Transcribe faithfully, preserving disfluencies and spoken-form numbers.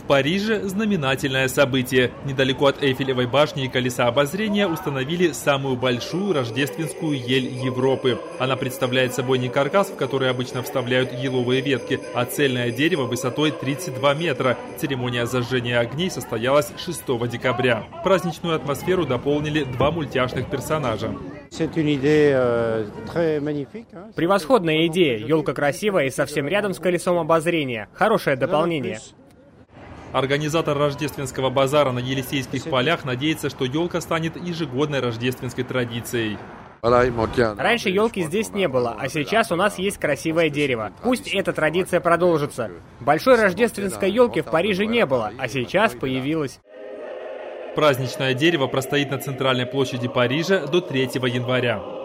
Париже знаменательное событие. Недалеко от Эйфелевой башни и колеса обозрения установили самую большую рождественскую ель Европы. Она представляет собой не каркас, в который обычно вставляют еловые ветки, а цельное дерево высотой тридцать два метра. Церемония зажжения огней состоялась шестого декабря. Праздничную атмосферу дополнили два мультяшных персонажа. Превосходная идея. Елка красивая и совсем рядом с колесом обозрения. Хорошее дополнение. Организатор рождественского базара на Елисейских полях надеется, что елка станет ежегодной рождественской традицией. Раньше елки здесь не было, а сейчас у нас есть красивое дерево. Пусть эта традиция продолжится. Большой рождественской елки в Париже не было, а сейчас появилась. Праздничное дерево простоит на центральной площади Парижа до третьего января.